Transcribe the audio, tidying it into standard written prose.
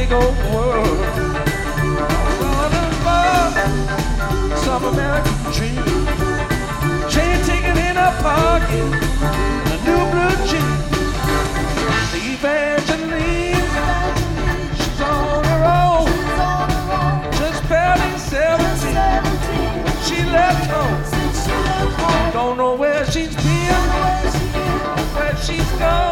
big old world. Running for some American dream. Chain taken in a pocket, a new blue jean. The Evangeline, she's on her own, just barely 17. She left home, don't know where she's been, where she's gone.